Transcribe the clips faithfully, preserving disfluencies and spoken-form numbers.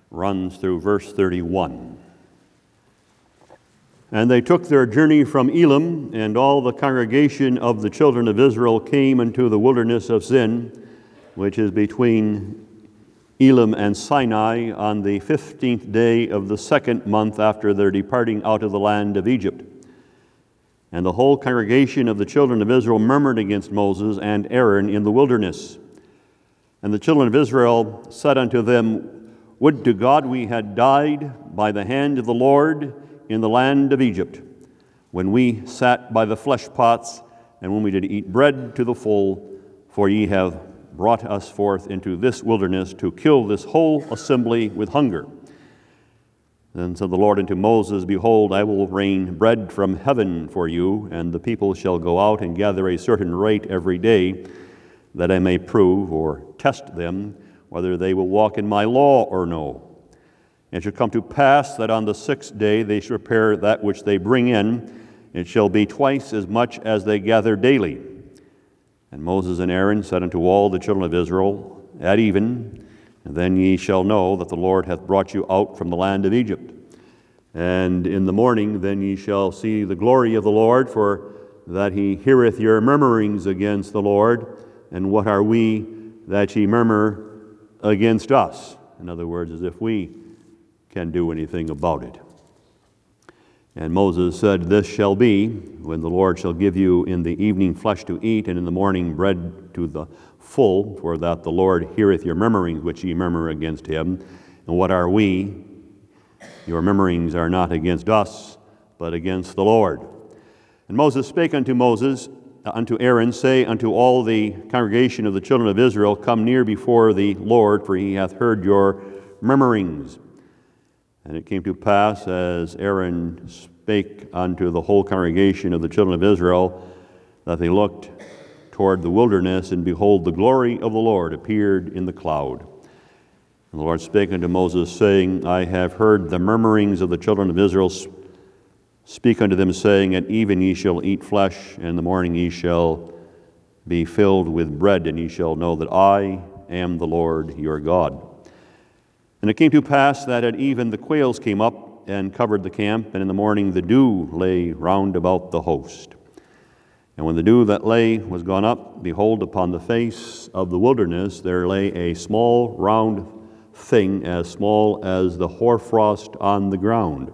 runs through verse thirty-one. And they took their journey from Elim, and all the congregation of the children of Israel came into the wilderness of Zin, which is between Elim and Sinai, on the fifteenth day of the second month after their departing out of the land of Egypt. And the whole congregation of the children of Israel murmured against Moses and Aaron in the wilderness. And the children of Israel said unto them, Would to God we had died by the hand of the Lord in the land of Egypt, when we sat by the flesh pots, and when we did eat bread to the full, for ye have brought us forth into this wilderness to kill this whole assembly with hunger. Then said the Lord unto Moses, Behold, I will rain bread from heaven for you, and the people shall go out and gather a certain rate every day, that I may prove or test them whether they will walk in my law or no. And it shall come to pass that on the sixth day they shall prepare that which they bring in. It shall be twice as much as they gather daily. And Moses and Aaron said unto all the children of Israel, At even, and then ye shall know that the Lord hath brought you out from the land of Egypt. And in the morning then ye shall see the glory of the Lord, for that he heareth your murmurings against the Lord. And what are we that ye murmur against us? In other words, as if we can do anything about it. And Moses said, This shall be, when the Lord shall give you in the evening flesh to eat, and in the morning bread to the full, for that the Lord heareth your murmurings which ye murmur against him. And what are we? Your murmurings are not against us, but against the Lord. And Moses spake unto Moses, unto Aaron, Say unto all the congregation of the children of Israel, Come near before the Lord, for he hath heard your murmurings. And it came to pass, as Aaron spake unto the whole congregation of the children of Israel, that they looked toward the wilderness, and behold, the glory of the Lord appeared in the cloud. And the Lord spake unto Moses, saying, I have heard the murmurings of the children of Israel. Speak unto them, saying, At even ye shall eat flesh, and in the morning ye shall be filled with bread, and ye shall know that I am the Lord your God. And it came to pass that at even the quails came up and covered the camp, and in the morning the dew lay round about the host. And when the dew that lay was gone up, behold, upon the face of the wilderness there lay a small round thing, as small as the hoarfrost on the ground.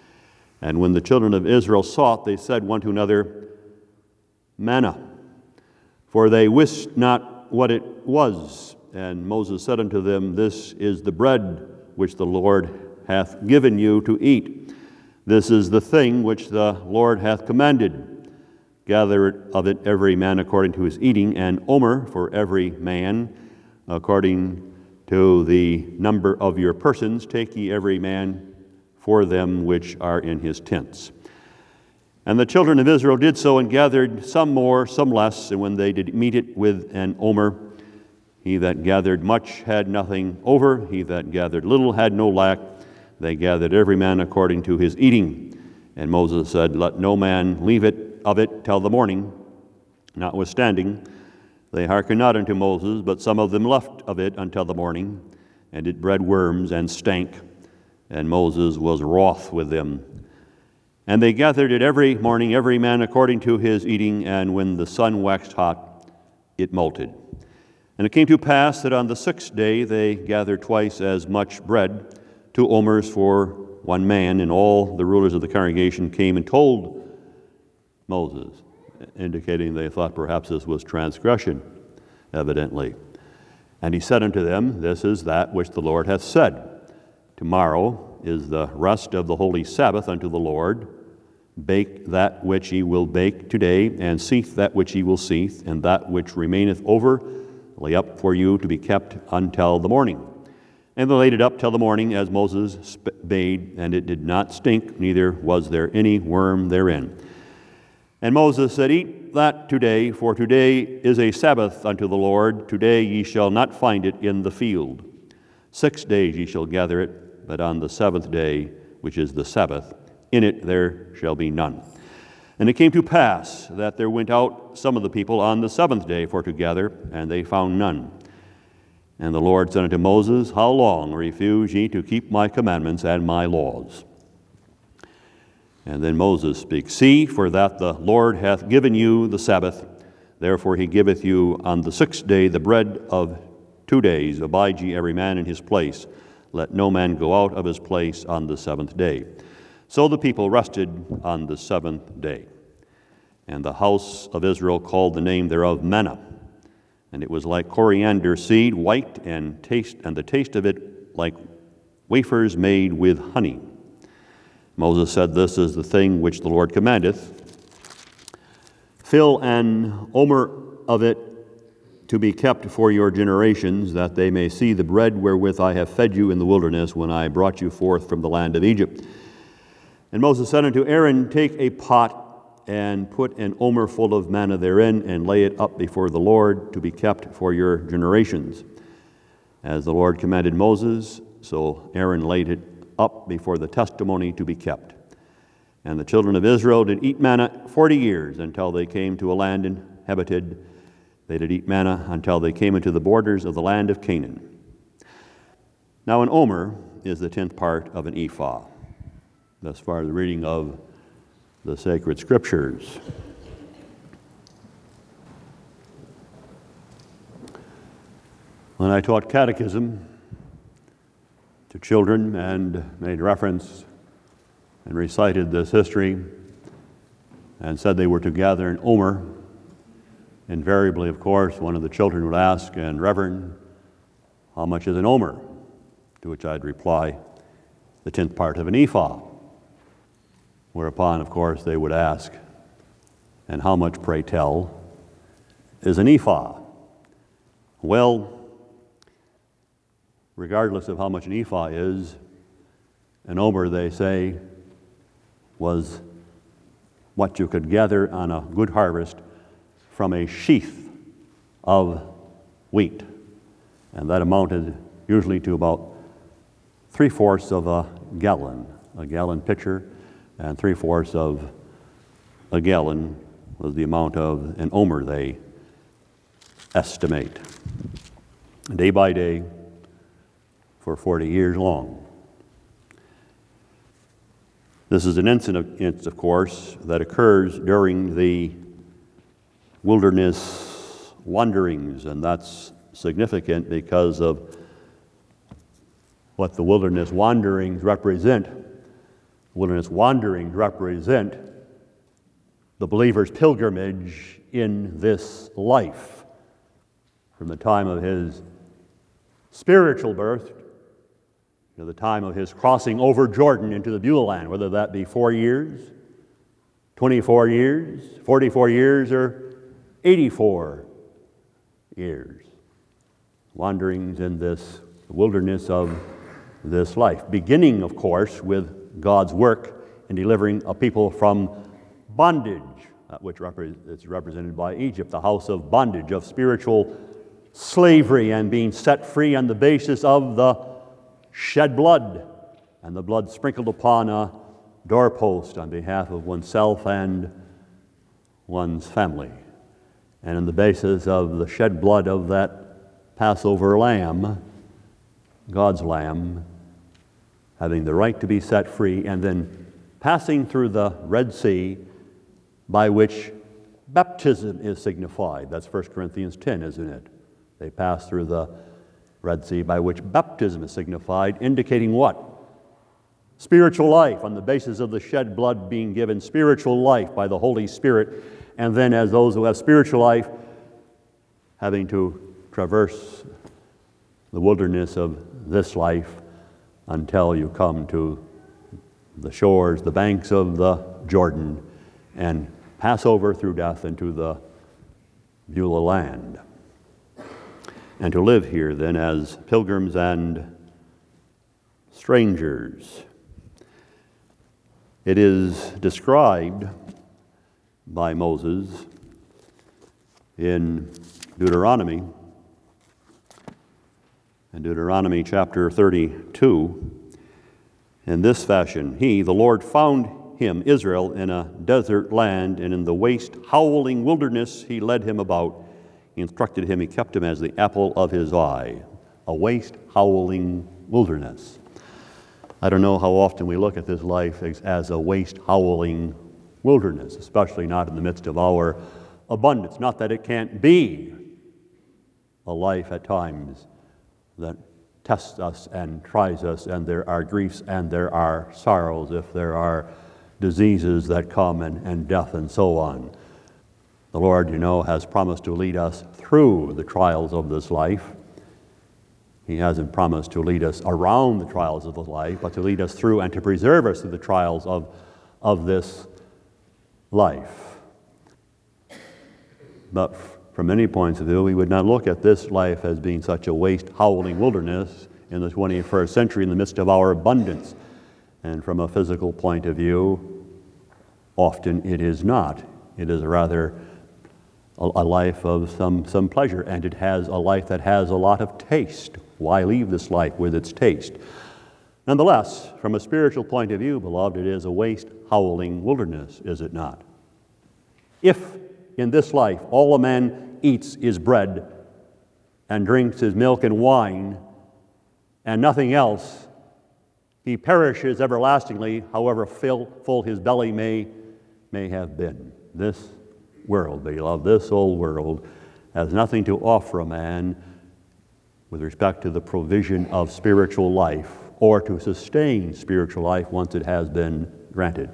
And when the children of Israel saw it, they said one to another, Manna, for they wist not what it was. And Moses said unto them, This is the bread which the Lord hath given you to eat. This is the thing which the Lord hath commanded. Gather of it every man according to his eating, and omer for every man according to the number of your persons. Take ye every man for them which are in his tents. And the children of Israel did so, and gathered some more, some less. And when they did meet it with an omer, he that gathered much had nothing over, he that gathered little had no lack. They gathered every man according to his eating. And Moses said, Let no man leave it of it till the morning. Notwithstanding, they hearkened not unto Moses, but some of them left of it until the morning, and it bred worms and stank. And Moses was wroth with them. And they gathered it every morning, every man according to his eating, and when the sun waxed hot, it molted. And it came to pass that on the sixth day they gathered twice as much bread, two omers for one man, and all the rulers of the congregation came and told Moses, indicating they thought perhaps this was transgression, evidently. And he said unto them, This is that which the Lord hath said. Tomorrow is the rest of the holy Sabbath unto the Lord. Bake that which ye will bake today, and seethe that which ye will seethe, and that which remaineth over lay up for you to be kept until the morning. And they laid it up till the morning, as Moses bade, and it did not stink, neither was there any worm therein. And Moses said, Eat that today, for today is a Sabbath unto the Lord. Today ye shall not find it in the field. Six days ye shall gather it, but on the seventh day, which is the Sabbath, in it there shall be none. And it came to pass that there went out some of the people on the seventh day for to gather, and they found none. And the Lord said unto Moses, How long refuse ye to keep my commandments and my laws? And then Moses speaks, See, for that the Lord hath given you the Sabbath, therefore he giveth you on the sixth day the bread of two days. Abide ye every man in his place. Let no man go out of his place on the seventh day. So the people rested on the seventh day. And the house of Israel called the name thereof manna. And it was like coriander seed, white, and taste, and the taste of it like wafers made with honey. Moses said, This is the thing which the Lord commandeth. Fill an omer of it to be kept for your generations, that they may see the bread wherewith I have fed you in the wilderness when I brought you forth from the land of Egypt. And Moses said unto Aaron, Take a pot and put an omer full of manna therein, and lay it up before the Lord to be kept for your generations. As the Lord commanded Moses, so Aaron laid it up before the testimony to be kept. And the children of Israel did eat manna forty years, until they came to a land inhabited. They did eat manna until they came into the borders of the land of Canaan. Now an omer is the tenth part of an ephah. Thus far the reading of the sacred scriptures. When I taught catechism to children and made reference and recited this history and said they were to gather an omer, invariably, of course, one of the children would ask, and Reverend, how much is an omer? To which I'd reply, the tenth part of an ephah. Whereupon, of course, they would ask, and how much, pray tell, is an ephah? Well, regardless of how much an ephah is, an omer, they say, was what you could gather on a good harvest from a sheaf of wheat. And that amounted usually to about three-fourths of a gallon, a gallon pitcher, and three-fourths of a gallon was the amount of an omer they estimate. Day by day for forty years long. This is an incident, of course, that occurs during the wilderness wanderings, and that's significant because of what the wilderness wanderings represent. Wilderness wanderings represent the believer's pilgrimage in this life, from the time of his spiritual birth to the time of his crossing over Jordan into the Beulah land, whether that be four years, twenty-four years, forty-four years, or eighty-four years. Wanderings in this wilderness of this life, beginning, of course, with God's work in delivering a people from bondage, which is represented by Egypt, the house of bondage, of spiritual slavery, and being set free on the basis of the shed blood, and the blood sprinkled upon a doorpost on behalf of oneself and one's family. And on the basis of the shed blood of that Passover lamb, God's lamb, having the right to be set free, and then passing through the Red Sea, by which baptism is signified. That's First Corinthians ten, isn't it? They pass through the Red Sea, by which baptism is signified, indicating what? Spiritual life, on the basis of the shed blood being given spiritual life by the Holy Spirit, and then as those who have spiritual life, having to traverse the wilderness of this life until you come to the shores, the banks of the Jordan, and pass over through death into the Beulah land. And to live here then as pilgrims and strangers. It is described by Moses in Deuteronomy, in Deuteronomy chapter thirty-two, in this fashion: He, the Lord, found him, Israel, in a desert land, and in the waste, howling wilderness he led him about. He instructed him, he kept him as the apple of his eye. a waste, howling wilderness. I don't know how often we look at this life as, as a waste, howling wilderness, especially not in the midst of our abundance. Not that it can't be a life at times that tests us and tries us, and there are griefs and there are sorrows, if there are diseases that come and, and death and so on. The Lord, you know, has promised to lead us through the trials of this life. He hasn't promised to lead us around the trials of the life, but to lead us through and to preserve us through the trials of, of this life. But from many points of view, we would not look at this life as being such a waste, howling wilderness in the twenty-first century in the midst of our abundance. And from a physical point of view, often it is not. It is rather a, a life of some, some pleasure, and it has a life that has a lot of taste. Why leave this life with its taste? Nonetheless, from a spiritual point of view, beloved, it is a waste, howling wilderness, is it not? If in this life all a man eats is bread and drinks is milk and wine and nothing else, he perishes everlastingly, however fill, full his belly may, may have been. This world, beloved, this old world has nothing to offer a man with respect to the provision of spiritual life or to sustain spiritual life once it has been granted.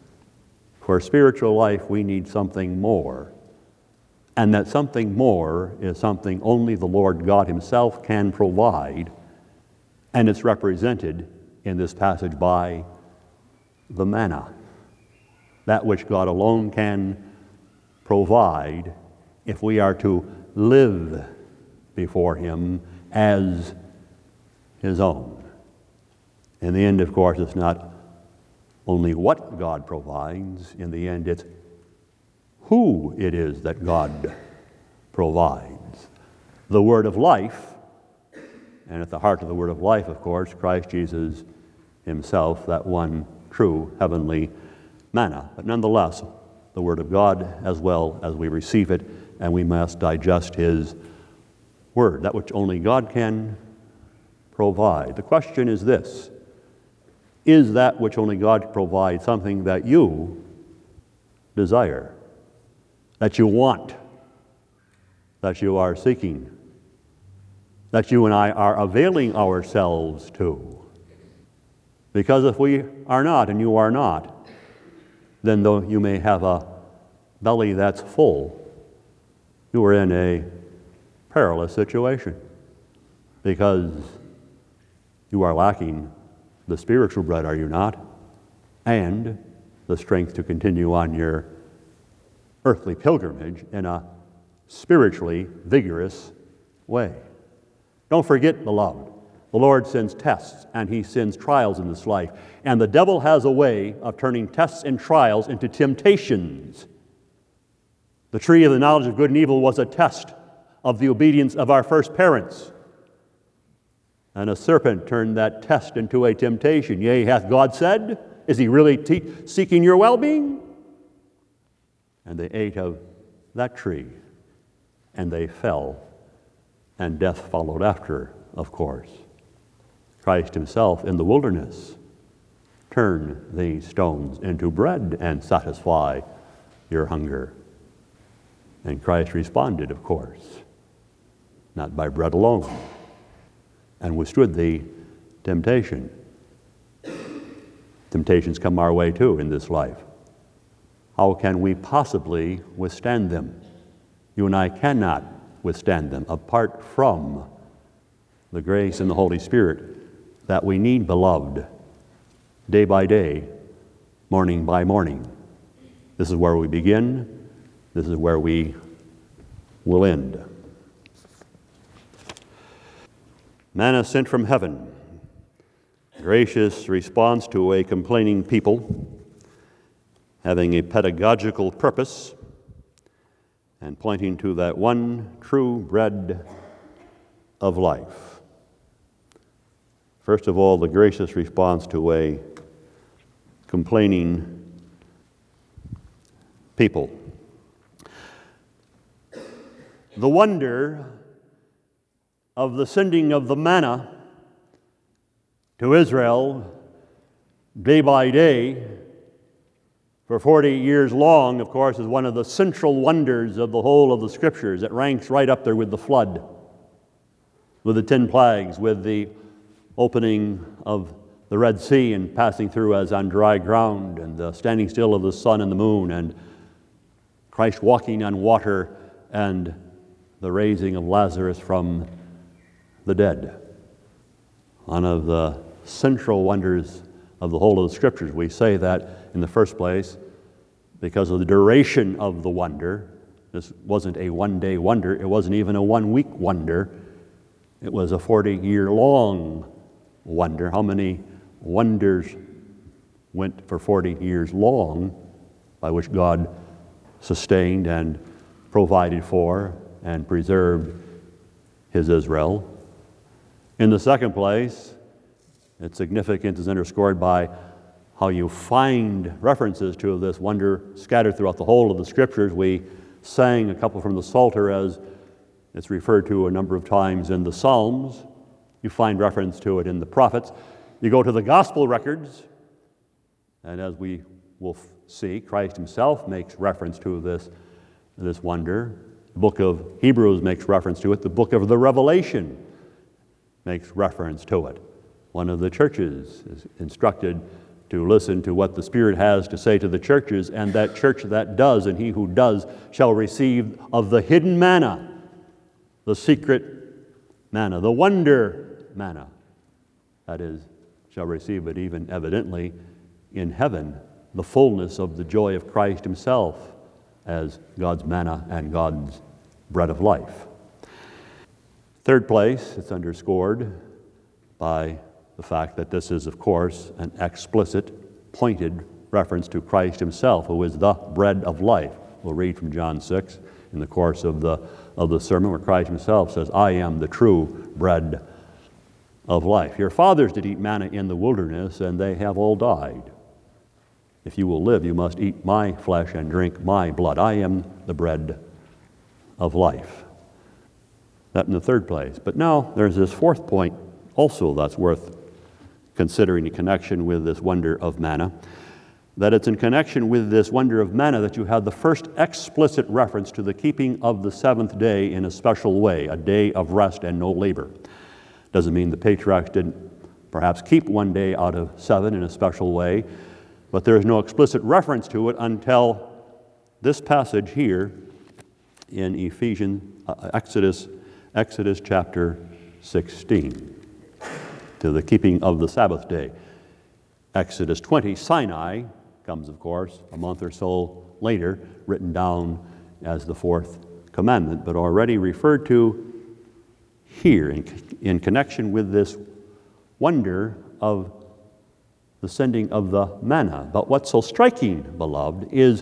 For spiritual life, we need something more. And that something more is something only the Lord God Himself can provide, and it's represented in this passage by the manna, that which God alone can provide if we are to live before Him as His own. In the end, of course, it's not only what God provides. In the end, it's who it is that God provides. The Word of life, and at the heart of the Word of life, of course, Christ Jesus Himself, that one true heavenly manna. But nonetheless, the Word of God as well as we receive it, and we must digest His Word, that which only God can provide. The question is this: is that which only God can provide something that you desire, that you want, that you are seeking, that you and I are availing ourselves to? Because if we are not, and you are not, then though you may have a belly that's full, you are in a perilous situation, because you are lacking the spiritual bread, are you not? And the strength to continue on your earthly pilgrimage in a spiritually vigorous way. Don't forget, beloved, the Lord sends tests and He sends trials in this life. And the devil has a way of turning tests and trials into temptations. The tree of the knowledge of good and evil was a test of the obedience of our first parents. And a serpent turned that test into a temptation. Yea, hath God said? Is He really te- seeking your well-being? And they ate of that tree, and they fell, and death followed after, of course. Christ Himself in the wilderness turned these stones into bread and satisfy your hunger. And Christ responded, of course, not by bread alone, and withstood the temptation. Temptations come our way too in this life. How can we possibly withstand them? You and I cannot withstand them apart from the grace and the Holy Spirit that we need, beloved, day by day, morning by morning. This is where we begin. This is where we will end. Manna sent from heaven, gracious response to a complaining people, having a pedagogical purpose and pointing to that one true bread of life. First of all, the gracious response to a complaining people. The wonder of the sending of the manna to Israel day by day for forty years long, of course, is one of the central wonders of the whole of the Scriptures. It ranks right up there with the flood, with the ten plagues, with the opening of the Red Sea and passing through as on dry ground, and the standing still of the sun and the moon, and Christ walking on water, and the raising of Lazarus from the dead. One of the central wonders of the whole of the Scriptures. We say that in the first place because of the duration of the wonder. This wasn't a one-day wonder. It wasn't even a one-week wonder. It was a forty-year-long wonder. How many wonders went for forty years long by which God sustained and provided for and preserved His Israel? In the second place, its significance is underscored by how you find references to this wonder scattered throughout the whole of the Scriptures. We sang a couple from the Psalter as it's referred to a number of times in the Psalms. You find reference to it in the prophets. You go to the Gospel records, and as we will see, Christ Himself makes reference to this, this wonder. The book of Hebrews makes reference to it. The book of the Revelation makes reference to it. One of the churches is instructed to listen to what the Spirit has to say to the churches, and that church that does, and he who does, shall receive of the hidden manna, the secret manna, the wonder manna. That is, shall receive it even evidently in heaven, the fullness of the joy of Christ Himself as God's manna and God's bread of life. Third place, it's underscored by the fact that this is, of course, an explicit, pointed reference to Christ Himself, who is the bread of life. We'll read from John six in the course of the, of the sermon where Christ Himself says, I am the true bread of life. Your fathers did eat manna in the wilderness, and they have all died. If you will live, you must eat my flesh and drink my blood. I am the bread of life. That in the third place. But now there's this fourth point also that's worth considering in connection with this wonder of manna, that it's in connection with this wonder of manna that you have the first explicit reference to the keeping of the seventh day in a special way, a day of rest and no labor. Doesn't mean the patriarchs didn't perhaps keep one day out of seven in a special way, but there is no explicit reference to it until this passage here in Ephesians, uh, Exodus, Exodus chapter sixteen. To the keeping of the Sabbath day. Exodus twenty, Sinai, comes, of course, a month or so later, written down as the fourth commandment, but already referred to here in, in connection with this wonder of the sending of the manna. But what's so striking, beloved, is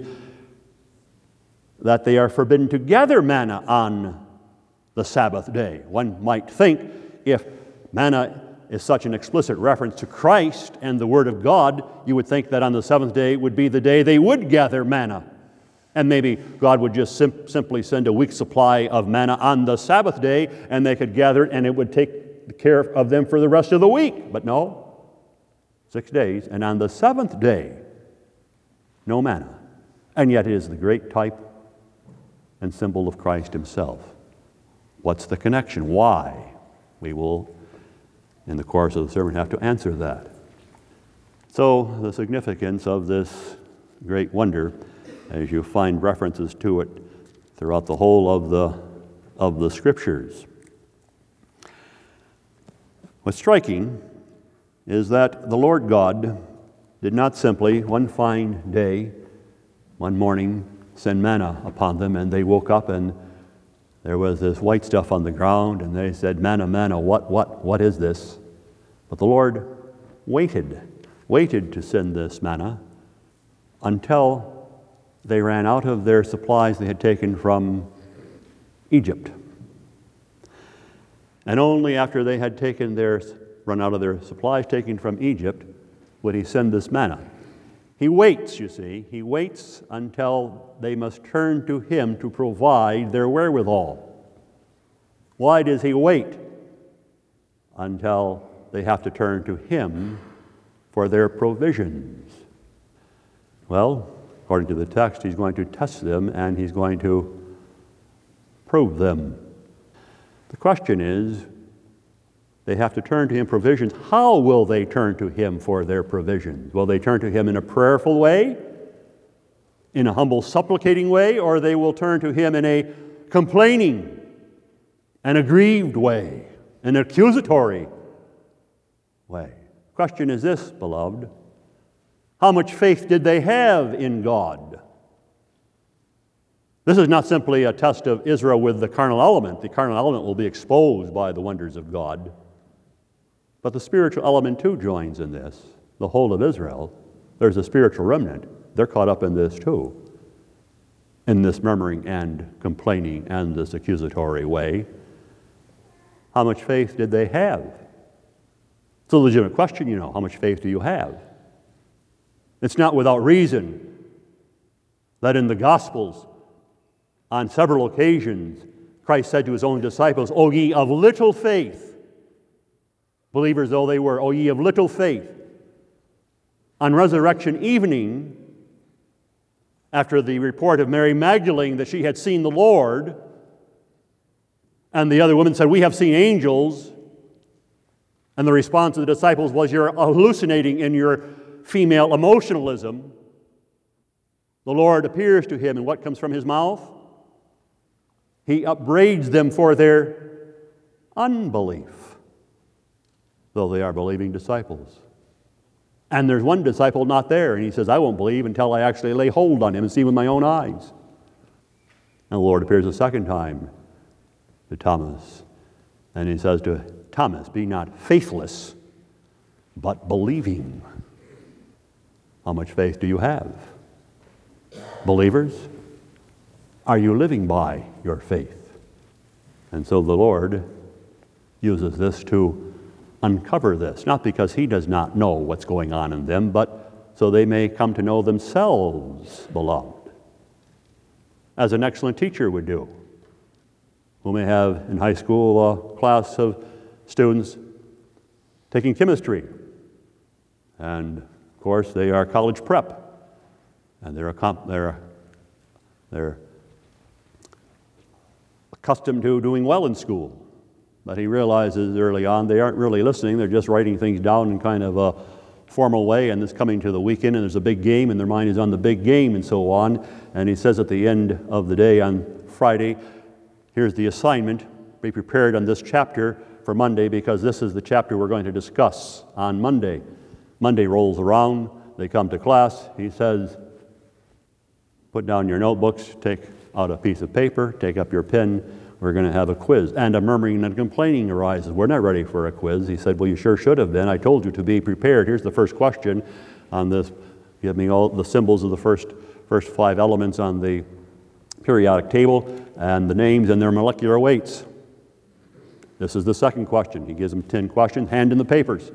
that they are forbidden to gather manna on the Sabbath day. One might think if manna is such an explicit reference to Christ and the Word of God, you would think that on the seventh day would be the day they would gather manna. And maybe God would just sim- simply send a week's supply of manna on the Sabbath day, and they could gather it, and it would take care of them for the rest of the week. But no, six days, and on the seventh day, no manna. And yet it is the great type and symbol of Christ Himself. What's the connection? Why? We will, in the course of the sermon, have to answer that. So the significance of this great wonder, as you find references to it throughout the whole of the, of the Scriptures. What's striking is that the Lord God did not simply, one fine day, one morning, send manna upon them, and they woke up and there was this white stuff on the ground, and they said, manna, manna, what, what, what is this? But the Lord waited, waited to send this manna until they ran out of their supplies they had taken from Egypt. And only after they had taken their, run out of their supplies taken from Egypt would He send this manna. He waits, you see. He waits until they must turn to Him to provide their wherewithal. Why does He wait? until they have to turn to Him for their provisions. Well, according to the text, He's going to test them and He's going to prove them. The question is, they have to turn to Him for provisions. How will they turn to Him for their provisions? Will they turn to Him in a prayerful way, in a humble supplicating way, or they will turn to Him in a complaining and aggrieved way, an accusatory way? The question is this, beloved: how much faith did they have in God? This is not simply a test of Israel with the carnal element. The carnal element will be exposed by the wonders of God. But the spiritual element too joins in this. The whole of Israel, there's a spiritual remnant. They're caught up in this too, in this murmuring and complaining and this accusatory way. How much faith did they have? It's a legitimate question, you know. How much faith do you have? It's not without reason that in the Gospels, on several occasions, Christ said to His own disciples, "O ye of little faith," believers though they were, "O ye of little faith." On resurrection evening, after the report of Mary Magdalene that she had seen the Lord, and the other women said, "We have seen angels," and the response of the disciples was, "You're hallucinating in your female emotionalism." The Lord appears to him, and what comes from His mouth? He upbraids them for their unbelief, though they are believing disciples. And there's one disciple not there, and he says, "I won't believe until I actually lay hold on Him and see with my own eyes." And the Lord appears a second time to Thomas, and He says to Thomas, "Be not faithless, but believing." How much faith do you have? Believers, are you living by your faith? And so the Lord uses this to uncover this, not because He does not know what's going on in them, but so they may come to know themselves, beloved, as an excellent teacher would do, who may have in high school a class of students taking chemistry. And, of course, they are college prep, and they're, they're, they're accustomed to doing well in school. But he realizes early on they aren't really listening. They're just writing things down in kind of a formal way, and it's coming to the weekend, and there's a big game, and their mind is on the big game, and so on. And he says at the end of the day on Friday, here's the assignment. Be prepared on this chapter for Monday, because this is the chapter we're going to discuss on Monday. Monday rolls around. They come to class. He says, put down your notebooks, take out a piece of paper, take up your pen. We're going to have a quiz. And a murmuring and complaining arises. We're not ready for a quiz. He said, well, you sure should have been. I told you to be prepared. Here's the first question on this. Give me all the symbols of the first, first five elements on the periodic table and the names and their molecular weights. This is the second question. He gives them ten questions. Hand in the papers.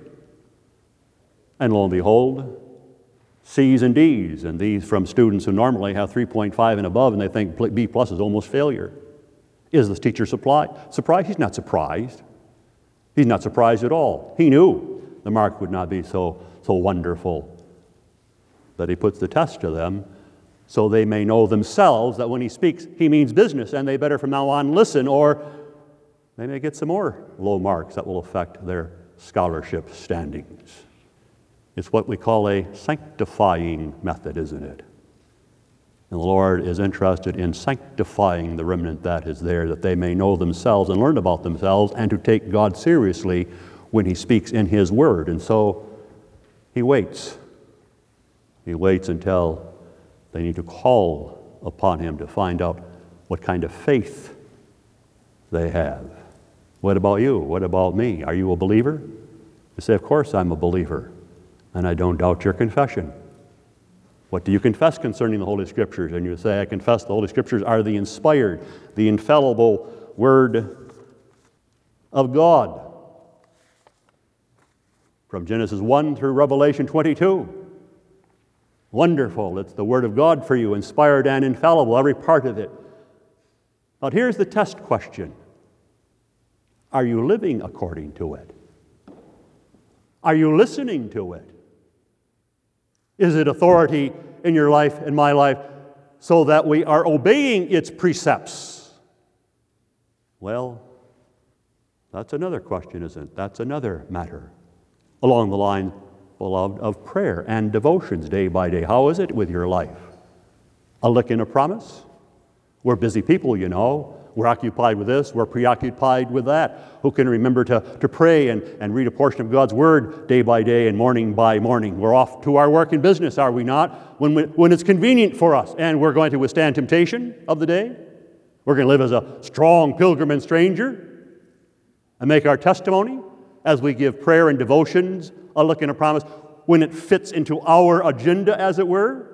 And lo and behold, C's and D's. And these from students who normally have three point five and above, and they think B plus is almost failure. Is this teacher surprised? Surprised? He's not surprised. He's not surprised at all. He knew the mark would not be so, so wonderful that he puts the test to them so they may know themselves that when he speaks, he means business, and they better from now on listen, or they may get some more low marks that will affect their scholarship standings. It's what we call a sanctifying method, isn't it? And the Lord is interested in sanctifying the remnant that is there, that they may know themselves and learn about themselves and to take God seriously when He speaks in His Word. And so He waits. He waits until they need to call upon Him to find out what kind of faith they have. What about you? What about me? Are you a believer? You say, of course I'm a believer, and I don't doubt your confession. What do you confess concerning the Holy Scriptures? And you say, I confess the Holy Scriptures are the inspired, the infallible Word of God. From Genesis one through Revelation twenty-two. Wonderful. It's the Word of God for you, inspired and infallible, every part of it. But here's the test question. Are you living according to it? Are you listening to it? Is it authority in your life, in my life, so that we are obeying its precepts? Well, that's another question, isn't it? That's another matter. Along the line, beloved, of prayer and devotions day by day. How is it with your life? A lick in a promise? We're busy people, you know. We're occupied with this, we're preoccupied with that. Who can remember to, to pray and, and read a portion of God's Word day by day and morning by morning? We're off to our work and business, are we not? When, we, when it's convenient for us, and we're going to withstand temptation of the day. We're going to live as a strong pilgrim and stranger and make our testimony as we give prayer and devotions a look and a promise when it fits into our agenda, as it were.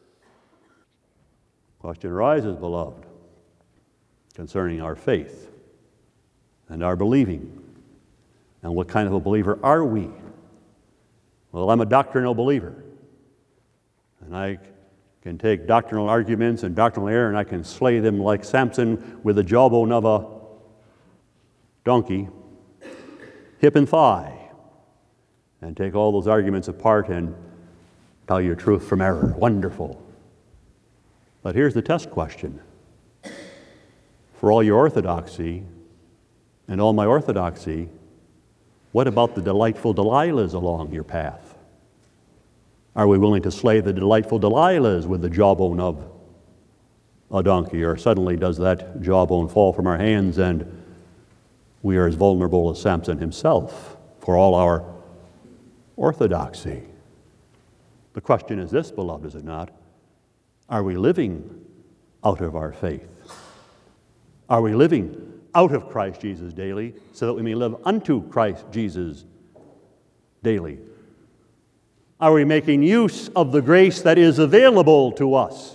Question arises, beloved, concerning our faith and our believing. And what kind of a believer are we? Well, I'm a doctrinal believer. And I can take doctrinal arguments and doctrinal error and I can slay them like Samson with the jawbone of a donkey, hip and thigh, and take all those arguments apart and tell you truth from error. Wonderful. But here's the test question. For all your orthodoxy and all my orthodoxy, what about the delightful Delilahs along your path? Are we willing to slay the delightful Delilahs with the jawbone of a donkey? Or suddenly does that jawbone fall from our hands and we are as vulnerable as Samson himself for all our orthodoxy? The question is this, beloved, is it not? Are we living out of our faith? Are we living out of Christ Jesus daily so that we may live unto Christ Jesus daily? Are we making use of the grace that is available to us?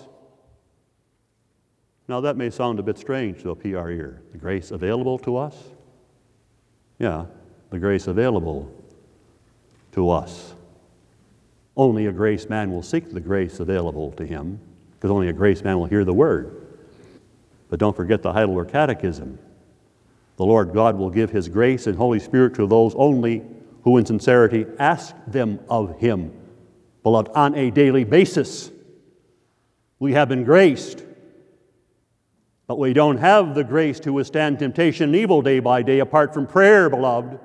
Now that may sound a bit strange to a P R ear. The grace available to us? Yeah, the grace available to us. Only a grace man will seek the grace available to him, because only a grace man will hear the word. But don't forget the Heidelberg Catechism. The Lord God will give His grace and Holy Spirit to those only who in sincerity ask them of Him. Beloved, on a daily basis, we have been graced, but we don't have the grace to withstand temptation and evil day by day apart from prayer, beloved.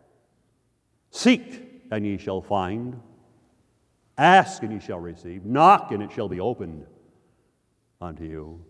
Seek, and ye shall find. Ask, and ye shall receive. Knock, and it shall be opened unto you.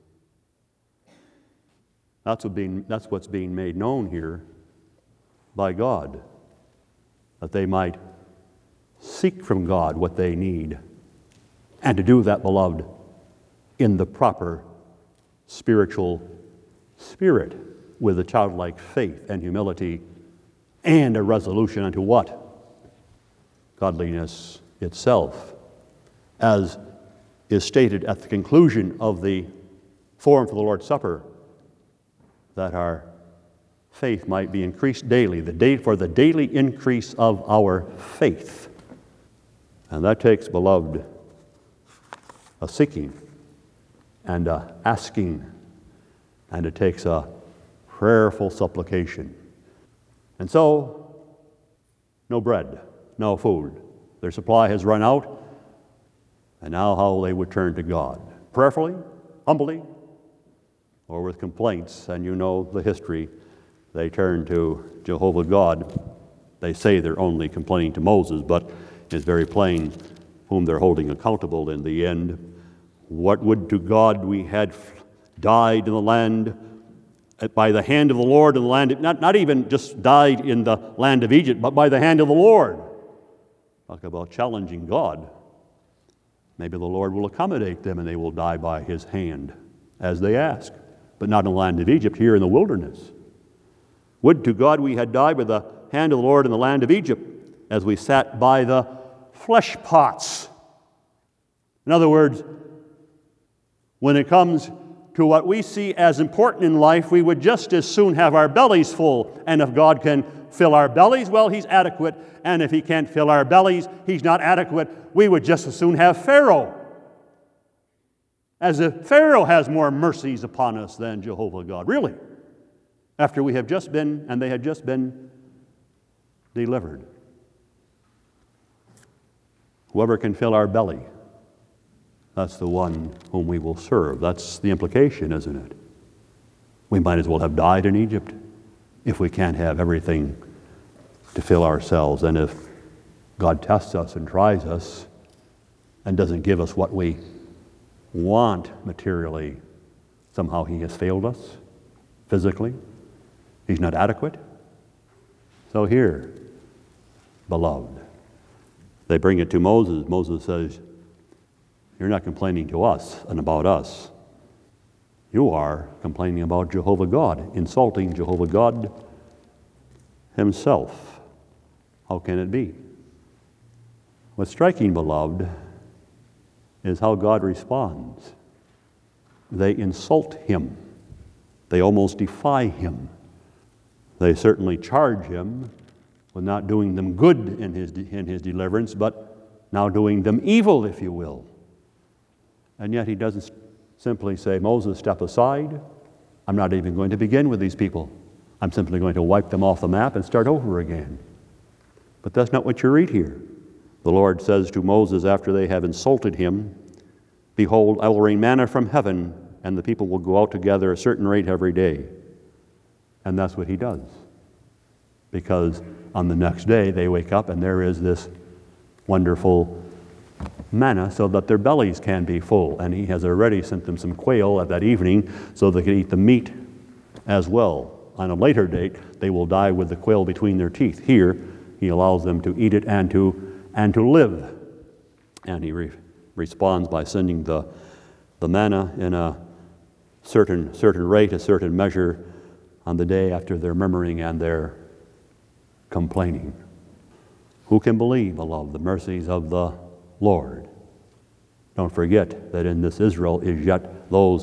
That's, what being, that's what's being made known here by God, that they might seek from God what they need, and to do that, beloved, in the proper spiritual spirit, with a childlike faith and humility and a resolution unto what? Godliness itself, as is stated at the conclusion of the Forum for the Lord's Supper, that our faith might be increased daily, the day, for the daily increase of our faith. And that takes, beloved, a seeking and a asking, and it takes a prayerful supplication. And so, no bread, no food. Their supply has run out, and now how they would turn to God. Prayerfully, humbly, or with complaints, and you know the history. They turn to Jehovah God. They say they're only complaining to Moses, but it's very plain whom they're holding accountable in the end. What would to God we had died in the land by the hand of the Lord in the land, of, not, not even just died in the land of Egypt, but by the hand of the Lord. Talk about challenging God. Maybe the Lord will accommodate them and they will die by His hand as they ask, but not in the land of Egypt, here in the wilderness. Would to God we had died by the hand of the Lord in the land of Egypt, as we sat by the flesh pots. In other words, when it comes to what we see as important in life, we would just as soon have our bellies full. And if God can fill our bellies, well, He's adequate. And if He can't fill our bellies, He's not adequate. We would just as soon have Pharaoh. As if Pharaoh has more mercies upon us than Jehovah God. Really. After we have just been, and they had just been delivered. Whoever can fill our belly, that's the one whom we will serve. That's the implication, isn't it? We might as well have died in Egypt if we can't have everything to fill ourselves. And if God tests us and tries us and doesn't give us what we want materially, somehow he has failed us physically. He's not adequate. So here, beloved, they bring it to Moses. Moses says, you're not complaining to us and about us. You are complaining about Jehovah God, insulting Jehovah God himself. How can it be? What's striking, beloved, is how God responds. They insult him. They almost defy him. They certainly charge him with not doing them good in his, in his deliverance, but now doing them evil, if you will. And yet he doesn't simply say, Moses, step aside. I'm not even going to begin with these people. I'm simply going to wipe them off the map and start over again. But that's not what you read here. The Lord says to Moses after they have insulted him, behold, I will rain manna from heaven, and the people will go out together a certain rate every day. And that's what he does. Because on the next day they wake up and there is this wonderful manna so that their bellies can be full. And he has already sent them some quail at that evening so they can eat the meat as well. On a later date, they will die with the quail between their teeth. Here, he allows them to eat it and to, and to live. And he re- responds by sending the, the manna in a certain, certain rate, a certain measure on the day after their murmuring and their complaining. Who can believe, beloved, the mercies of the Lord? Don't forget that in this Israel is yet those,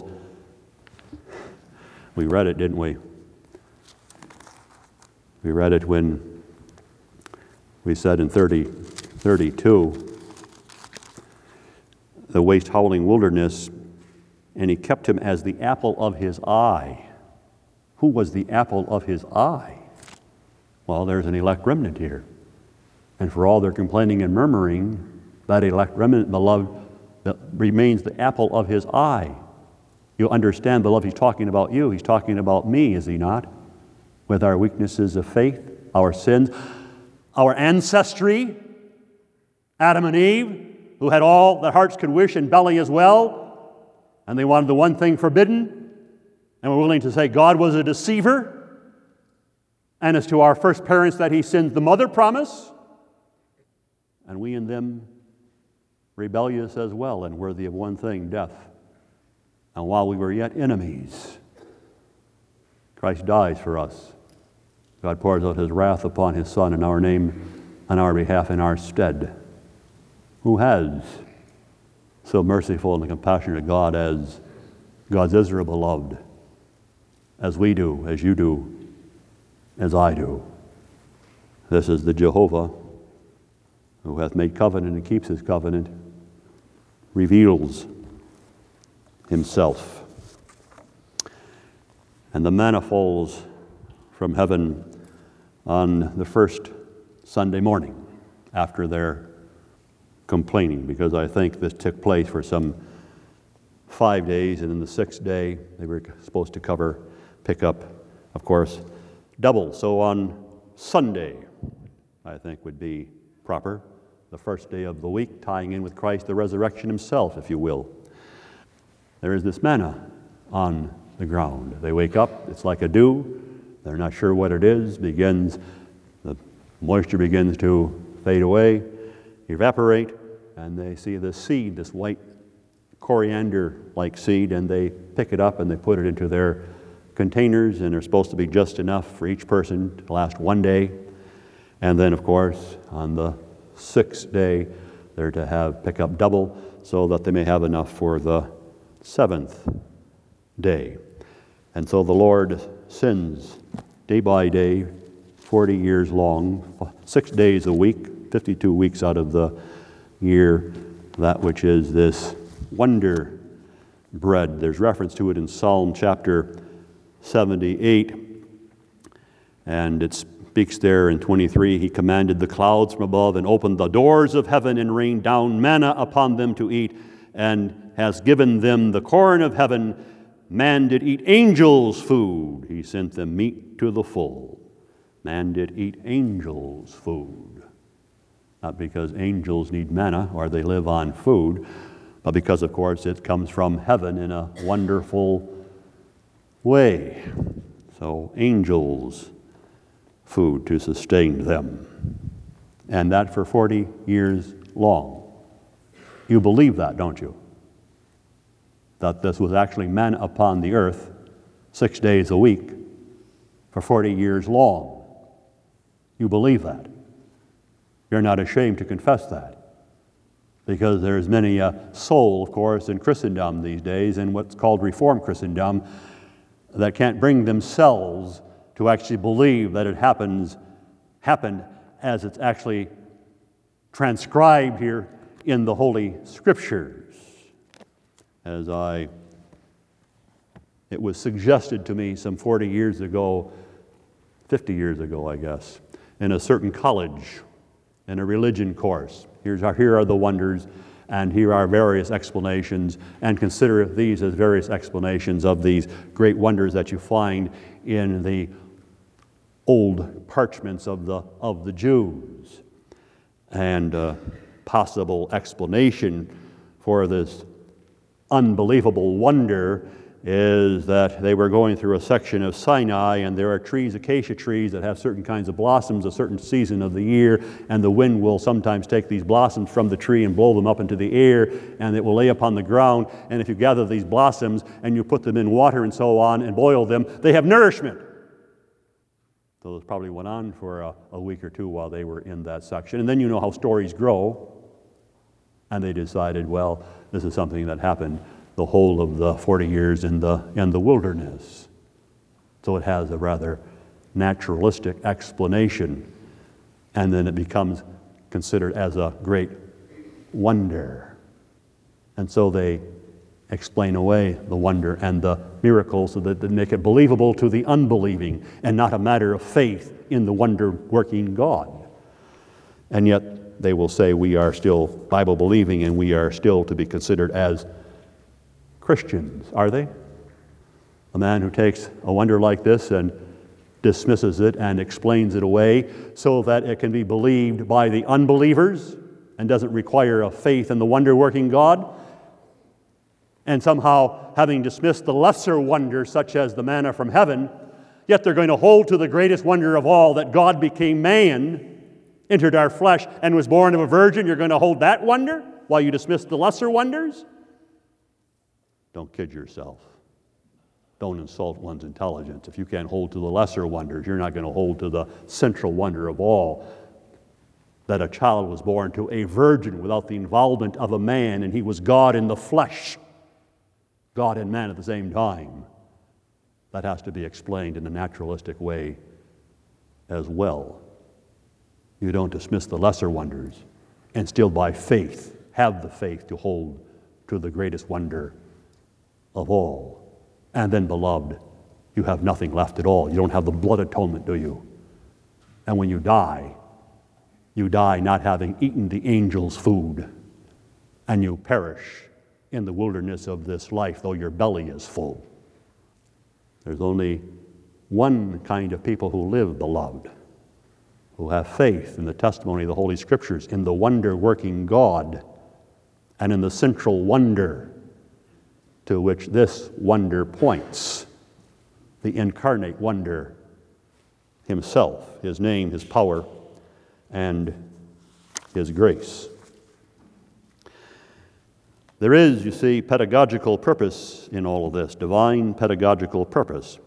we read it, didn't we? We read it when we said in thirty, thirty-two, the waste howling wilderness, and he kept him as the apple of his eye. Who was the apple of his eye? Well, there's an elect remnant here. And for all their complaining and murmuring, that elect remnant, beloved, that remains the apple of his eye. You'll understand, beloved, he's talking about you. He's talking about me, is he not? With our weaknesses of faith, our sins, our ancestry, Adam and Eve, who had all that hearts could wish and belly as well, and they wanted the one thing forbidden, and were willing to say God was a deceiver, and as to our first parents that he sins the mother promise, and we in them rebellious as well and worthy of one thing, death. And while we were yet enemies, Christ dies for us. God pours out his wrath upon his Son in our name, on our behalf, in our stead. Who has so merciful and compassionate God as God's Israel beloved, as we do, as you do, as I do? This is the Jehovah who hath made covenant and keeps his covenant, reveals himself. And the manna falls from heaven on the first Sunday morning after their complaining, because I think this took place for some five days, and in the sixth day they were supposed to cover, pick up, of course, double. So on Sunday, I think would be proper, the first day of the week, tying in with Christ, the resurrection himself, if you will. There is this manna on the ground. They wake up, it's like a dew. They're not sure what it is. Begins, the moisture begins to fade away, evaporate, and they see this seed, this white coriander-like seed, and they pick it up and they put it into their containers, and they're supposed to be just enough for each person to last one day. And then, of course, on the sixth day, they're to have pick up double so that they may have enough for the seventh day. And so the Lord sends day by day, forty years long, six days a week, fifty-two weeks out of the year, that which is this wonder bread. There's reference to it in Psalm chapter seventy-eight, and it's speaks there in twenty-three, he commanded the clouds from above and opened the doors of heaven and rained down manna upon them to eat, and has given them the corn of heaven. Man did eat angels' food. He sent them meat to the full. Man did eat angels' food. Not because angels need manna or they live on food, but because, of course, it comes from heaven in a wonderful way. So angels' food to sustain them. And that for forty years long. You believe that, don't you? That this was actually manna upon the earth six days a week for forty years long. You believe that. You're not ashamed to confess that, because there's many a soul, of course, in Christendom these days, in what's called Reformed Christendom, that can't bring themselves to actually believe that it happens, happened as it's actually transcribed here in the Holy Scriptures. As I, it was suggested to me some forty years ago, fifty years ago, I guess, in a certain college, in a religion course. Here's our, here are the wonders, and here are various explanations, and consider these as various explanations of these great wonders that you find in the old parchments of the, of the Jews. And uh, possible explanation for this unbelievable wonder is that they were going through a section of Sinai, and there are trees, acacia trees, that have certain kinds of blossoms a certain season of the year, and the wind will sometimes take these blossoms from the tree and blow them up into the air, and it will lay upon the ground. And if you gather these blossoms and you put them in water and so on and boil them, they have nourishment. So this probably went on for a, a week or two while they were in that section. And then you know how stories grow. And they decided, well, this is something that happened the whole of the forty years in the, in the wilderness. So it has a rather naturalistic explanation. And then it becomes considered as a great wonder. And so they explain away the wonder and the miracle so that they make it believable to the unbelieving and not a matter of faith in the wonder-working God. And yet they will say we are still Bible-believing and we are still to be considered as Christians, are they? A man who takes a wonder like this and dismisses it and explains it away so that it can be believed by the unbelievers and doesn't require a faith in the wonder-working God, and somehow having dismissed the lesser wonders such as the manna from heaven, yet they're going to hold to the greatest wonder of all, that God became man, entered our flesh, and was born of a virgin. You're going to hold that wonder while you dismiss the lesser wonders? Don't kid yourself. Don't insult one's intelligence. If you can't hold to the lesser wonders, you're not going to hold to the central wonder of all, that a child was born to a virgin without the involvement of a man, and he was God in the flesh, God and man at the same time. That has to be explained in a naturalistic way as well. You don't dismiss the lesser wonders and still by faith have the faith to hold to the greatest wonder of all. And then, beloved, you have nothing left at all. You don't have the blood atonement, do you? And when you die, you die not having eaten the angels' food, and you perish in the wilderness of this life, though your belly is full. There's only one kind of people who live, beloved, who have faith in the testimony of the Holy Scriptures, in the wonder-working God, and in the central wonder to which this wonder points, the incarnate wonder himself, his name, his power, and his grace. There is, you see, pedagogical purpose in all of this, divine pedagogical purpose.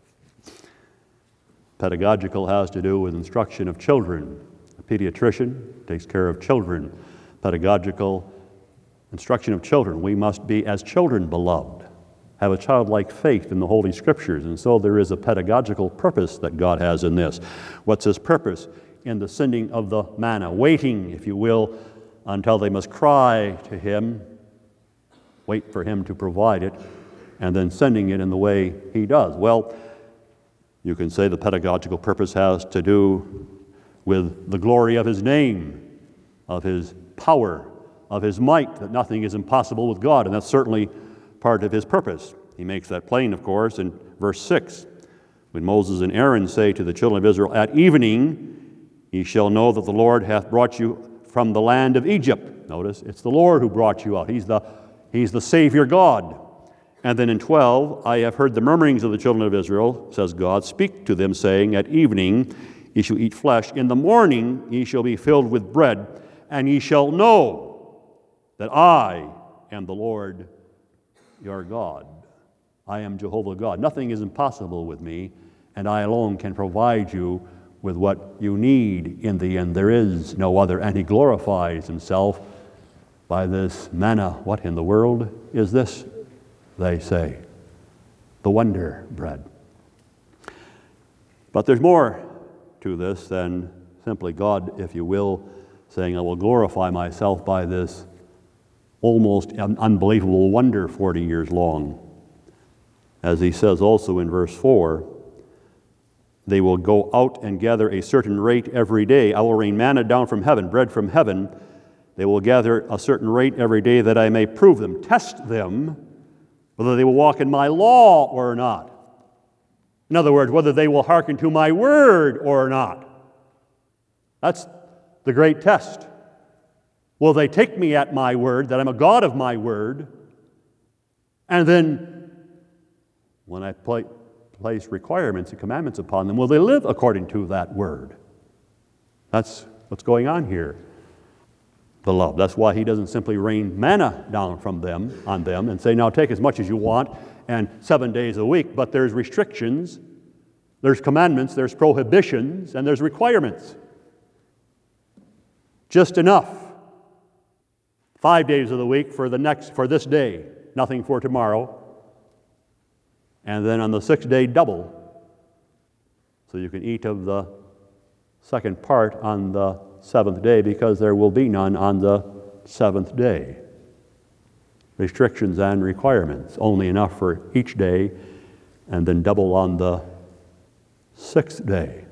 Pedagogical has to do with instruction of children. A pediatrician takes care of children. Pedagogical instruction of children. We must be as children, beloved, have a childlike faith in the Holy Scriptures. And so there is a pedagogical purpose that God has in this. What's his purpose? In the sending of the manna, waiting, if you will, until they must cry to him, wait for him to provide it, and then sending it in the way he does. Well, You can say the pedagogical purpose has to do with the glory of his name, of his power, of his might, that nothing is impossible with God, and that's certainly part of his purpose. He makes that plain, of course, in verse six. When Moses and Aaron say to the children of Israel, "At evening ye shall know that the Lord hath brought you from the land of Egypt." Notice, it's the Lord who brought you out. He's the, he's the Savior God. And then in twelve, "I have heard the murmurings of the children of Israel, says God. Speak to them, saying, At evening ye shall eat flesh. In the morning ye shall be filled with bread, and ye shall know that I am the Lord your God. I am Jehovah God. Nothing is impossible with me, and I alone can provide you with what you need in the end. There is no other." And he glorifies himself by this manna. What in the world is this, they say? The wonder bread. But there's more to this than simply God, if you will, saying, "I will glorify myself by this almost unbelievable wonder forty years long." As he says also in verse four, "They will go out and gather a certain rate every day. I will rain manna down from heaven, bread from heaven. They will gather a certain rate every day, that I may prove them," test them, whether they will walk in my law or not. In other words, whether they will hearken to my word or not. That's the great test. Will they take me at my word, that I'm a God of my word? And then, when I pla- place requirements and commandments upon them, will they live according to that word? That's what's going on here, beloved. That's why he doesn't simply rain manna down from them on them and say, "Now take as much as you want, and seven days a week." But there's restrictions, there's commandments, there's prohibitions, and there's requirements. Just enough. Five days of the week for the next, for this day, nothing for tomorrow. And then on the sixth day, double. So you can eat of the second part on the seventh day, because there will be none on the seventh day. Restrictions and requirements, only enough for each day, and then double on the sixth day.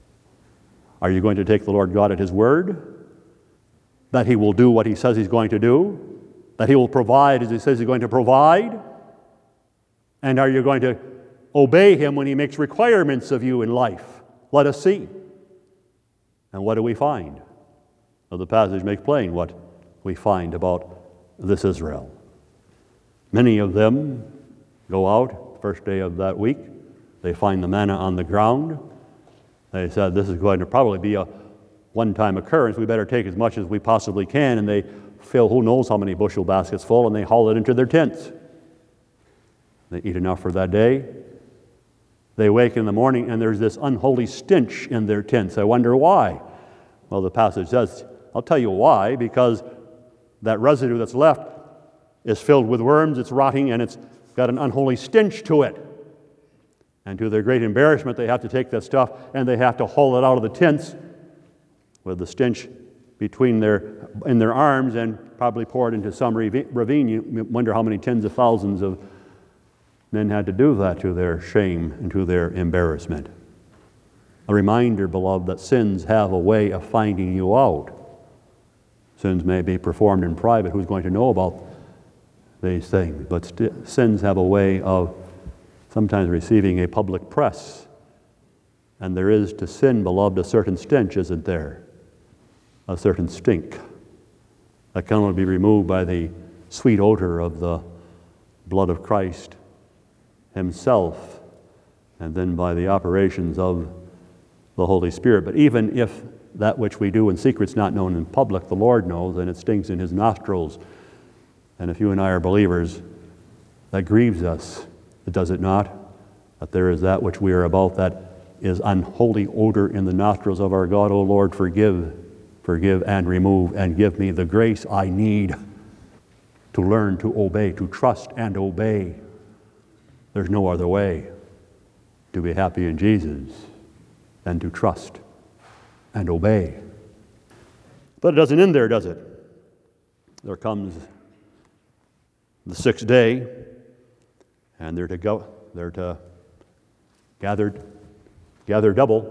Are you going to take the Lord God at his word? That he will do what he says he's going to do? That he will provide as he says he's going to provide? And are you going to obey him when he makes requirements of you in life? Let us see. And what do we find? Well, the passage makes plain what we find about this Israel. Many of them go out first day of that week. They find the manna on the ground. They said, "This is going to probably be a one-time occurrence. We better take as much as we possibly can." And they fill who knows how many bushel baskets full, and they haul it into their tents. They eat enough for that day. They wake in the morning, and there's this unholy stench in their tents. I wonder why. Well, the passage says, I'll tell you why, because that residue that's left is filled with worms, it's rotting, and it's got an unholy stench to it. And to their great embarrassment, they have to take that stuff and they have to haul it out of the tents with the stench between their, in their arms, and probably pour it into some ravine. You wonder how many tens of thousands of men had to do that to their shame and to their embarrassment. A reminder, beloved, that sins have a way of finding you out. Sins may be performed in private. Who's going to know about these things? But st- sins have a way of sometimes receiving a public press. And there is to sin, beloved, a certain stench, isn't there? A certain stink that can only be removed by the sweet odor of the blood of Christ himself, and then by the operations of the Holy Spirit. But even if that which we do in secret is not known in public, the Lord knows, and it stinks in his nostrils. And if you and I are believers, that grieves us, does it not? That there is that which we are about that is unholy odor in the nostrils of our God. O Lord, forgive, forgive and remove, and give me the grace I need to learn to obey, to trust and obey. There's no other way to be happy in Jesus than to trust and obey. But it doesn't end there, does it? There comes the sixth day, and they're to go, they're to gathered gather double.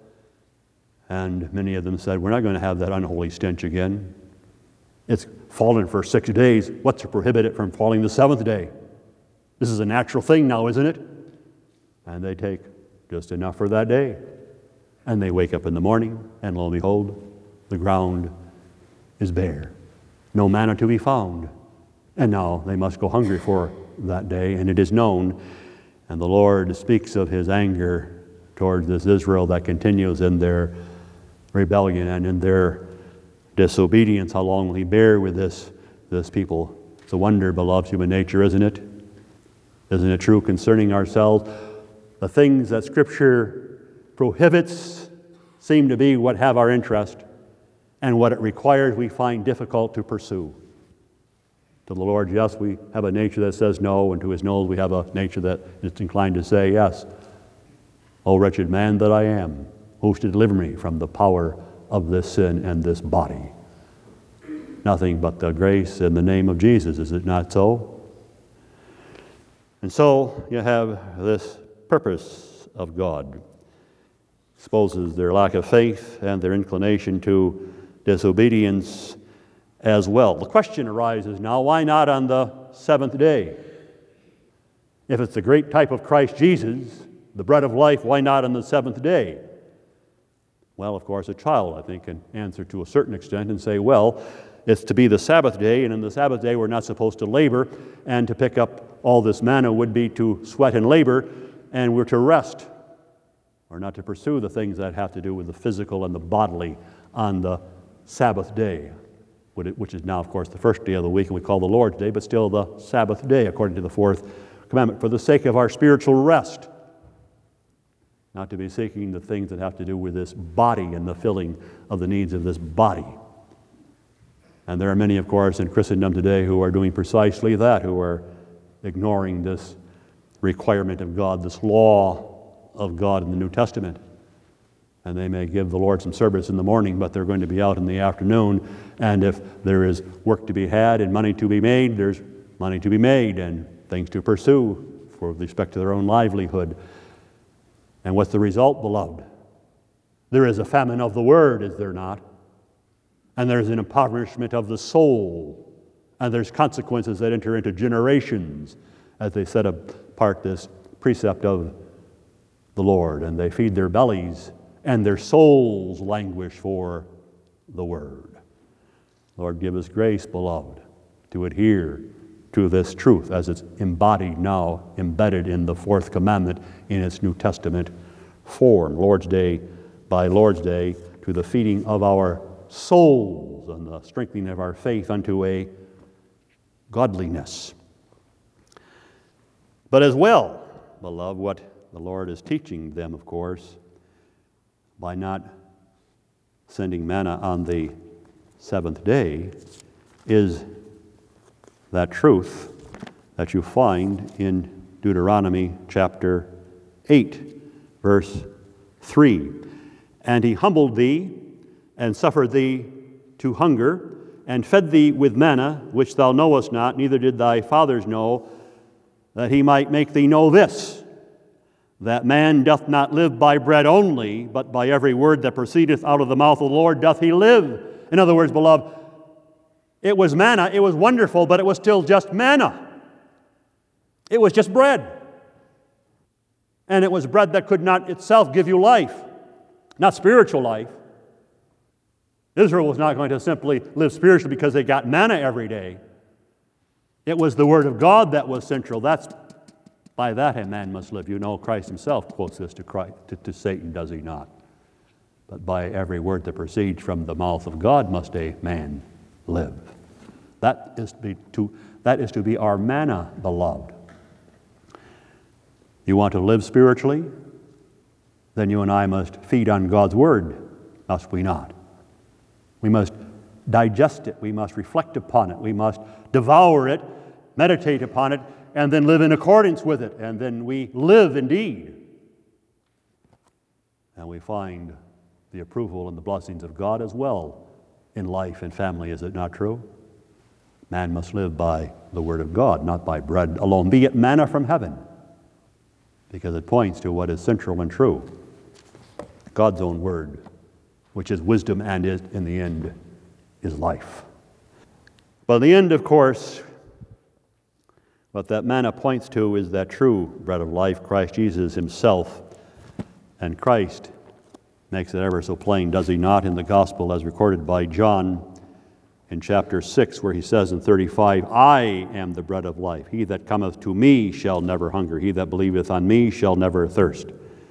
And many of them said, we're not going to have that unholy stench again. It's fallen for six days. What's to prohibit it from falling the seventh day? This is a natural thing now, isn't it? And they take just enough for that day. And they wake up in the morning, and lo and behold, the ground is bare. No manna to be found. And now they must go hungry for that day, and it is known. And the Lord speaks of his anger towards this Israel that continues in their rebellion and in their disobedience. How long will he bear with this, this people? It's a wonder, beloved, human nature, isn't it? Isn't it true concerning ourselves? The things that Scripture prohibits seem to be what have our interest, and what it requires we find difficult to pursue. To the Lord, yes, we have a nature that says no, and to his no's we have a nature that is inclined to say yes. O wretched man that I am, who's to deliver me from the power of this sin and this body? Nothing but the grace in the name of Jesus, is it not so? And so you have this purpose of God. Exposes their lack of faith and their inclination to disobedience as well. The question arises now, why not on the seventh day? If it's the great type of Christ Jesus, the bread of life, why not on the seventh day? Well, of course, a child, I think, can answer to a certain extent and say, well, it's to be the Sabbath day, and in the Sabbath day we're not supposed to labor, and to pick up all this manna would be to sweat and labor, and we're to rest, or not to pursue the things that have to do with the physical and the bodily on the Sabbath day, which is now, of course, the first day of the week, and we call the Lord's Day, but still the Sabbath day, according to the fourth commandment, for the sake of our spiritual rest, not to be seeking the things that have to do with this body and the filling of the needs of this body. And there are many, of course, in Christendom today who are doing precisely that, who are ignoring this requirement of God, this law of God in the New Testament. And they may give the Lord some service in the morning, but they're going to be out in the afternoon. And if there is work to be had and money to be made, there's money to be made and things to pursue for respect to their own livelihood. And what's the result, beloved? There is a famine of the Word, is there not? And there's an impoverishment of the soul. And there's consequences that enter into generations as they set apart this precept of the Lord. And they feed their bellies, and their souls languish for the Word. Lord, give us grace, beloved, to adhere to this truth as it's embodied now, embedded in the fourth commandment in its New Testament form. Lord's Day by Lord's Day, to the feeding of our souls and the strengthening of our faith unto a godliness. But as well, beloved, what the Lord is teaching them, of course, by not sending manna on the seventh day, is that truth that you find in Deuteronomy chapter eight, verse three. And he humbled thee, and suffered thee to hunger, and fed thee with manna, which thou knowest not, neither did thy fathers know, that he might make thee know this, that man doth not live by bread only, but by every word that proceedeth out of the mouth of the Lord doth he live. In other words, beloved, it was manna, it was wonderful, but it was still just manna. It was just bread. And it was bread that could not itself give you life, not spiritual life. Israel was not going to simply live spiritually because they got manna every day. It was the Word of God that was central. That's by that a man must live. You know, Christ himself quotes this to, Christ, to, to Satan, does he not? But by every word that proceeds from the mouth of God must a man live. That is to be, to, that is to be our manna, beloved. You want to live spiritually? Then you and I must feed on God's Word, must we not? We must digest it. We must reflect upon it. We must devour it, meditate upon it, and then live in accordance with it. And then we live indeed. And we find the approval and the blessings of God as well in life and family. Is it not true? Man must live by the Word of God, not by bread alone, be it manna from heaven, because it points to what is central and true. God's own word, which is wisdom and is, in the end, is life. But in the end, of course, what that manna points to is that true bread of life, Christ Jesus himself. And Christ makes it ever so plain, does he not, in the gospel as recorded by John in chapter six, where he says in thirty-five, I am the bread of life. He that cometh to me shall never hunger. He that believeth on me shall never thirst.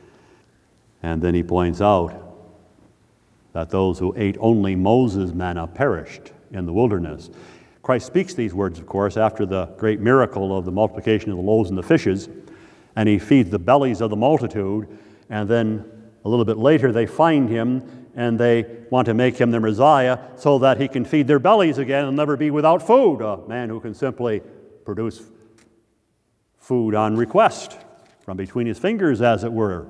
And then he points out that those who ate only Moses' manna perished in the wilderness. Christ speaks these words, of course, after the great miracle of the multiplication of the loaves and the fishes, and he feeds the bellies of the multitude, and then a little bit later they find him, and they want to make him their Messiah so that he can feed their bellies again and never be without food, a man who can simply produce food on request from between his fingers, as it were.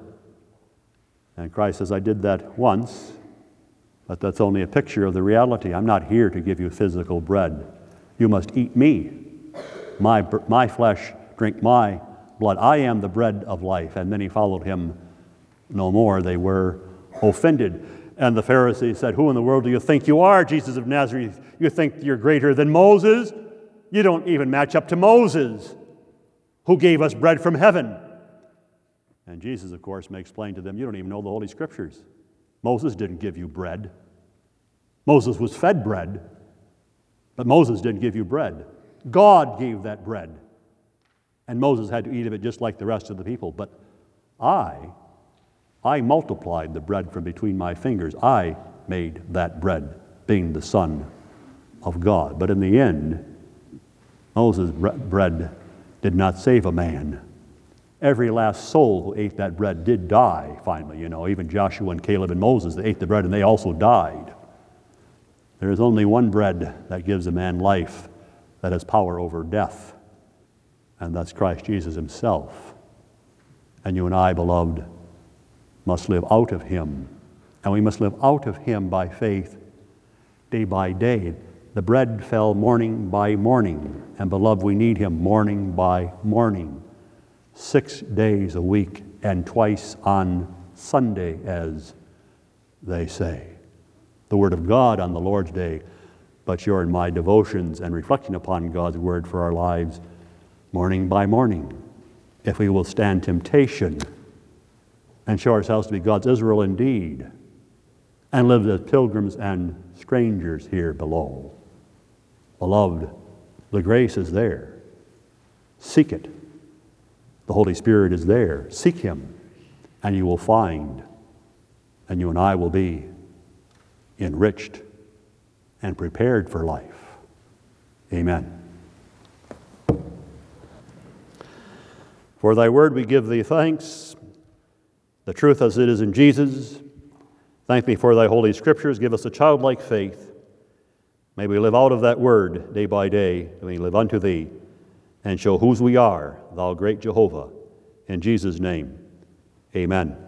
And Christ says, I did that once, but that's only a picture of the reality. I'm not here to give you physical bread. You must eat me, my, my flesh, drink my blood. I am the bread of life. And many followed him no more. They were offended. And the Pharisees said, who in the world do you think you are, Jesus of Nazareth? You think you're greater than Moses? You don't even match up to Moses, who gave us bread from heaven. And Jesus, of course, may explain to them, you don't even know the Holy Scriptures. Moses didn't give you bread. Moses was fed bread, but Moses didn't give you bread. God gave that bread. And Moses had to eat of it just like the rest of the people. But I, I multiplied the bread from between my fingers. I made that bread, being the Son of God. But in the end, Moses' bread did not save a man. Every last soul who ate that bread did die, finally. You know, even Joshua and Caleb and Moses, they ate the bread and they also died. There is only one bread that gives a man life, that has power over death, and that's Christ Jesus himself. And you and I, beloved, must live out of him. And we must live out of him by faith day by day. The bread fell morning by morning, and beloved, we need him morning by morning. Six days a week and twice on Sunday, as they say. The Word of God on the Lord's Day, but your and my devotions and reflecting upon God's Word for our lives morning by morning. If we will stand temptation and show ourselves to be God's Israel indeed, and live as pilgrims and strangers here below. Beloved, the grace is there. Seek it. The Holy Spirit is there. Seek him, and you will find, and you and I will be enriched and prepared for life. Amen. For thy word we give thee thanks, the truth as it is in Jesus. Thank thee for thy holy scriptures. Give us a childlike faith. May we live out of that word day by day. May we live unto thee and show whose we are, thou great Jehovah. In Jesus' name, amen.